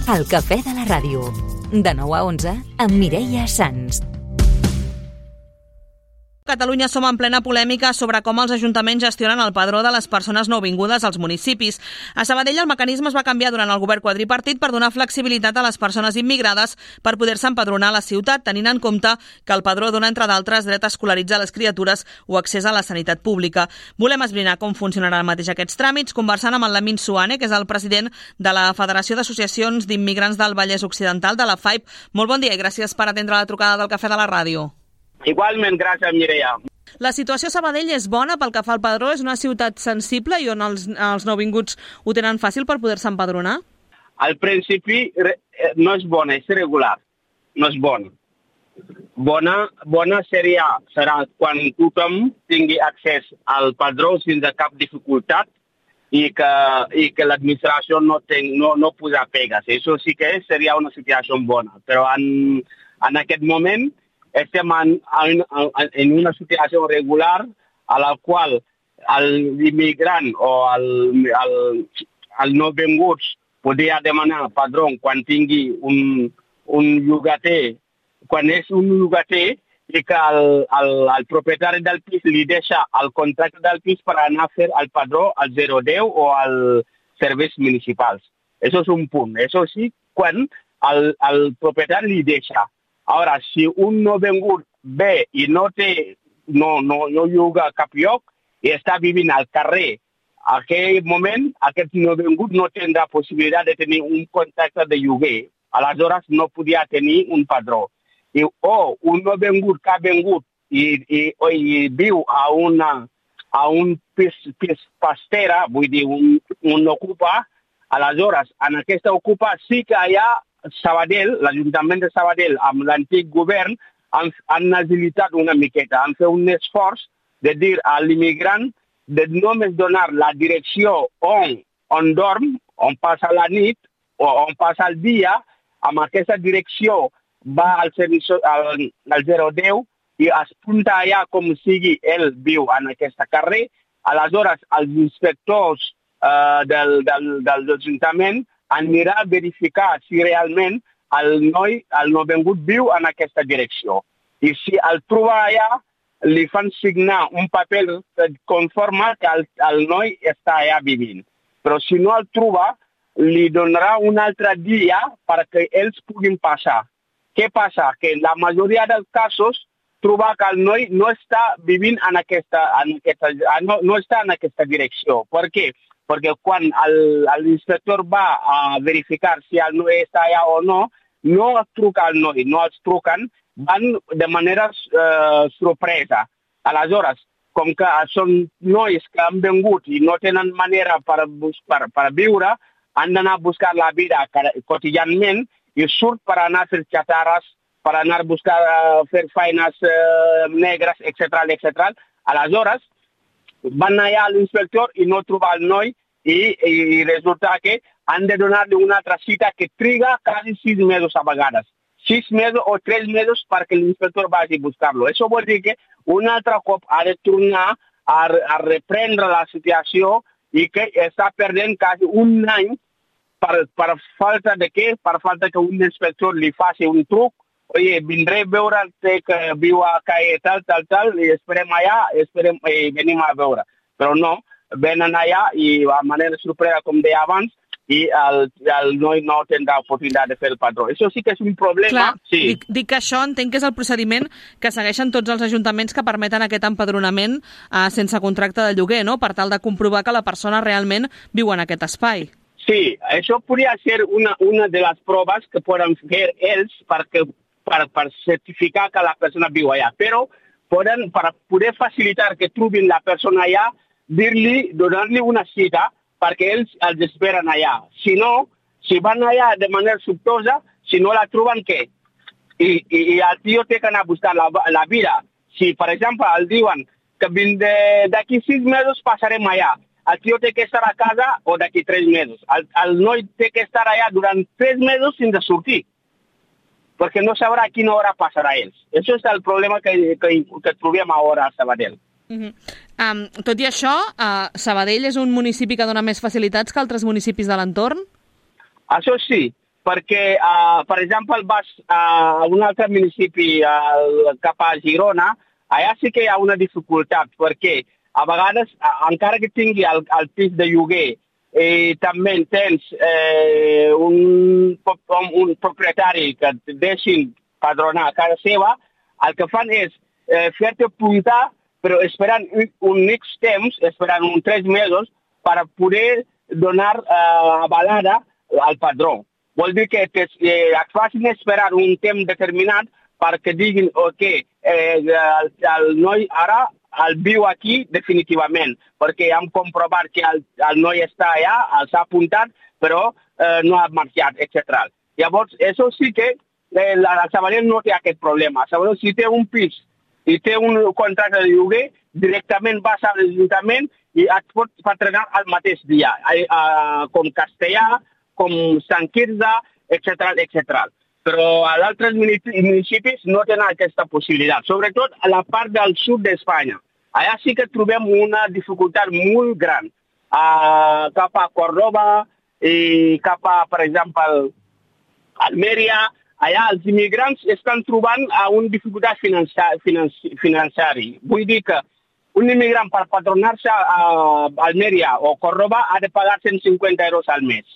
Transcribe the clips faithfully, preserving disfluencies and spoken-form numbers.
El cafè de la ràdio. De nou a onze amb Mireia Sans. Catalunya som en plena polèmica sobre com els ajuntaments gestionen el padró de les persones nouvingudes als municipis. A Sabadell el mecanisme es va canviar durant el govern quadripartit per donar flexibilitat a les persones immigrades per poder-se empadronar a la ciutat, tenint en compte que el padró dona, entre d'altres, dret a escolaritzar les criatures o accés a la sanitat pública. Volem esbrinar com funcionaran mateix aquests tràmits, conversant amb el Lamin Suane, que és el president de la Federació d'Associacions d'Immigrants del Vallès Occidental, de la F A I P. Molt bon dia i gràcies per atendre la trucada del Cafè de la Ràdio. Igualment, gràcies, Mireia. La situació a Sabadell és bona pel que fa al padró? És una ciutat sensible i on els, els nouvinguts ho tenen fàcil per poder-se empadronar? Al principi no és bona, és regular. No és bona. Bona, bona seria, serà quan tothom tingui accés al padró sense cap dificultat i que, i que l'administració no, ten, no, no posa pegues. Això sí que seria una situació bona. Però en, en aquest moment estem en, en, en una situació regular a la qual l'immigrant o el, el, el nouvinguts podria demanar padró quan tingui un, un llogater, quan és un llogater i que el, el, el propietari del pis li deixa el contracte del pis per anar a fer el padró al zero deu o als serveis municipals. Això és un punt. Això sí, quan el, el propietari li deixa. Ara, si un nouvingut ve i no té, no, no, no lloga cap lloc i està vivint al carrer, en aquell moment aquest nouvingut no tindrà possibilitat de tenir un contracte de lloguer. Aleshores no podia tenir un padró. I, o un nouvingut que ha vingut i, i, i viu a, una, a un pis, pis pastera, vull dir, un, un ocupa, aleshores en aquesta ocupa sí que hi ha Sabadell, l'Ajuntament de Sabadell, amb l'antic govern, han, han agilitat una miqueta, han fet un esforç de dir a l'immigrant de només donar la direcció on, on dorm, on passa la nit o on passa el dia, amb aquesta direcció va al, servicio, al, al zero deu i es punta allà com sigui ell viu en aquesta carrer. Aleshores, els inspectors uh, del, del, del Ajuntament anirà a verificar si realment el noi, el nouvingut viu en aquesta direcció. I si el troba allà, li fan signar un paper que conforma que el, el noi està allà vivint. Però si no el troba, li donarà un altre dia perquè ells puguin passar. Què passa? Que la majoria dels casos trobar que el noi no està vivint en aquesta, en aquesta no, no està en aquesta direcció. Per què? Perquè quan l'inspector va a verificar si el noi està allà o no, no es truca al noi, no els truquen, van de manera eh, sorpresa. Aleshores, com que són nois que han vingut i no tenen manera per, per, per viure, han d'anar a buscar la vida quotidianament i surt per anar a fer xatarres, per anar a buscar uh, fer feines uh, negres, etcètera, etcètera. Aleshores, van allà a l'inspector i no trobar el noi i, i resulta que han de donar-li una altra cita que triga quasi sis mesos a vegades. Sis mesos o tres mesos perquè l'inspector vagi a buscar-lo. Això vol dir que un altre cop ha de tornar a, a reprendre la situació i que està perdent quasi un any per, per falta de què? Per falta que un inspector li faci un truc. Oye, vindré a veure que viu a calle tal, tal, tal, i esperem allà, esperem, i venim a veure. Però no, venen allà i a manera sorpresa, com deia abans, i el, el noi no tindrà oportunitat de fer el padró. Això sí que és un problema. Clar, sí. dic, dic que això entenc que és el procediment que segueixen tots els ajuntaments que permeten aquest empadronament eh, sense contracte de lloguer, no? Per tal de comprovar que la persona realment viu en aquest espai. Sí, això podria ser una, una de les proves que poden fer ells perquè Per, per certificar que la persona viu allà. Però poden, per poder facilitar que trobin la persona allà, dir-li, donar-li una cita perquè ells els esperen allà. Si no, si van allà de manera sobtosa, si no la troben, què? I, i, i el tio té que anar a buscar la, la vida. Si, per exemple, el diuen que d'aquí sis mesos passarem allà, el tio té que estar a casa o d'aquí tres mesos. El, el noi té que estar allà durant tres mesos sense sortir, perquè no sabrà a quina hora passarà ells. Això és el problema que, que, que trobem ara a Sabadell. Uh-huh. um, tot i això, uh, Sabadell és un municipi que dona més facilitats que altres municipis de l'entorn? Això sí, perquè, uh, per exemple, vas a un altre municipi uh, cap a Girona, allà sí que hi ha una dificultat, perquè a vegades, uh, encara que tingui el, el pis de lloguer, i també tens eh, un, un propietari que et deixin padronar a casa seva, el que fan és eh, fer-te apuntar, però esperant un, un X temps, esperant uns tres mesos, per poder donar eh, avalada al padró. Vol dir que te, eh, et facin esperar un temps determinat perquè diguin ok, eh, el, el noi ara el viu aquí definitivament, perquè hem comprovat que el, el noi està allà, els ha apuntat, però eh, no ha marxat, etcètera. Llavors, això sí que eh, la, la Sabadell no té aquest problema. Sabadell, si té un pis i té un contracte de lloguer, directament vas a l'Ajuntament i et pot patronar el mateix dia, eh, eh, com Castellà, com Sant Quirze, etcètera, etcètera. Però a altres municipis no tenen aquesta possibilitat, sobretot a la part del sud d'Espanya. Allà sí que trobem una dificultat molt gran. Uh, cap a Córdoba i cap a, per exemple, Almeria, allà els immigrants estan trobant una dificultat financera. Vull dir que un immigrant per patronar-se a Almeria o Córdoba ha de pagar cent cinquanta euros al mes.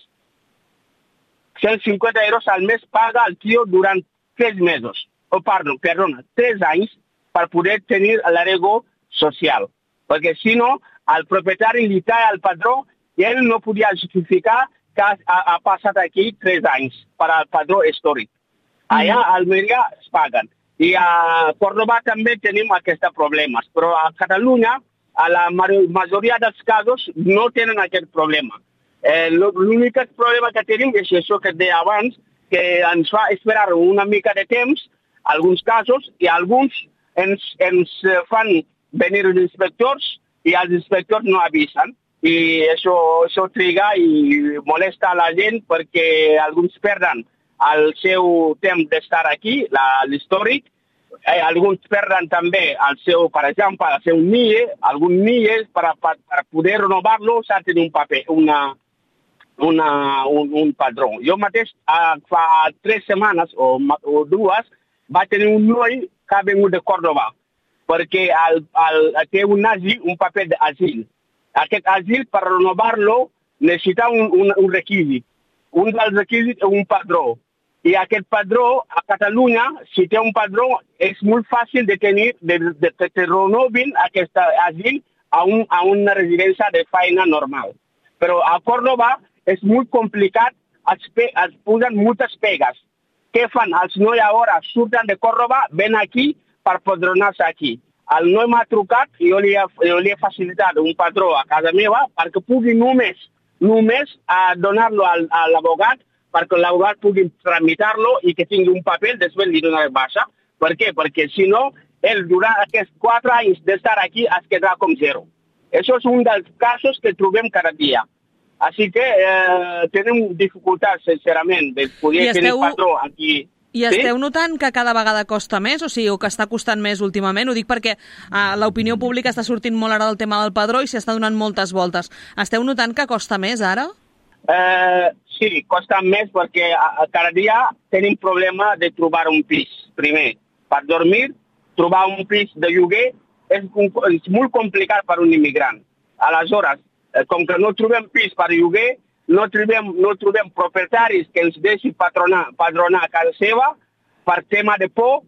cent cinquanta euros al mes paga el tio durant tres mesos, o perdó, perdona, tres anys per poder tenir l'arrego social. Perquè si no, el propietari li talla al padró i ell no podia justificar que ha, ha passat aquí tres anys per al padró històric. Allà a Almeria es paguen. I a Córdoba també tenim aquests problemes. Però a Catalunya, a la majoria dels casos, no tenen aquest problema. Eh, L'únic problema que tenim és això que et deia abans, que ens fa esperar una mica de temps, alguns casos, i alguns ens, ens fan venir els inspectors i els inspectors no avisen. I això, això triga i molesta a la gent perquè alguns perden el seu temps d'estar aquí, l'històric, eh, alguns perden també el seu, per exemple, el seu N I E, algun N I E, per, per, per poder renovar-lo s'ha de tenir un paper, una... Una, un, un padró. Jo mateix, uh, fa tres setmanes o, o dues, va tenir un noi que ha vengut de Córdoba, perquè el, el, té un asil, un paper d'asil. Aquest asil, per renovar-lo, necessita un, un, un requisit. Un dels requisits és un padró. I aquest padró, a Catalunya, si té un padró, és molt fàcil de tenir, de, de, de, de renovin aquest asil a, un, a una residència de feina normal. Però a Córdoba és molt complicat, es, es posen moltes pegues. Què fan? Els nois ara surten de Córdoba, ven aquí per padronar-se aquí. El noi m'ha trucat i jo li he, jo li he facilitat un padró a casa meva perquè pugui només, només a donar-lo a l'abogat perquè l'abogat pugui tramitar-lo i que tingui un paper, després li donaré baixa. Per què? Perquè si no, ell durant aquests quatre anys d'estar aquí es quedarà com zero. Això és un dels casos que trobem cada dia. Així que eh, tenim dificultats, sincerament, de poder esteu, tenir padró aquí. I esteu sí? notant que cada vegada costa més, o sigui, o que està costant més últimament? Ho dic perquè eh, l'opinió pública està sortint molt ara del tema del padró i s'hi està donant moltes voltes. Esteu notant que costa més ara? Eh, sí, costa més perquè a, cada dia tenim problema de trobar un pis. Primer, per dormir, trobar un pis de lloguer és, és molt complicat per un immigrant. Aleshores, com que no trobem pis per lloguer, no trobem, no trobem propietaris que ens deixin patronar, padronar a casa seva, per tema de por,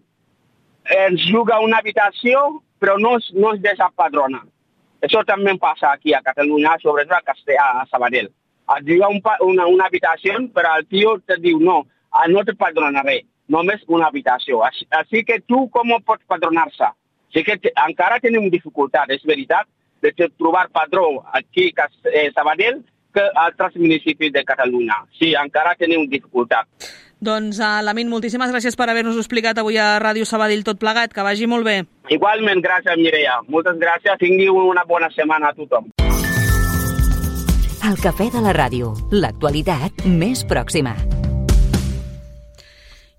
ens juga una habitació, però no, no ens deixa padronar. Això també passa aquí a Catalunya, sobretot a Castellà, a Sabadell. Et juga un, una, una habitació, però el tio te diu, no, no te padronaré, només una habitació. Així, així que tu com pots padronar-se? Així que te, encara tenim dificultat, és veritat, de trobar padró aquí a Sabadell que a altres municipis de Catalunya. Sí, encara tenim dificultat. Doncs, uh, Lamin, moltíssimes gràcies per haver-nos explicat avui a Ràdio Sabadell tot plegat. Que vagi molt bé. Igualment, gràcies, Mireia. Moltes gràcies. Tingui una bona setmana a tothom. El Cafè de la Ràdio. L'actualitat més pròxima.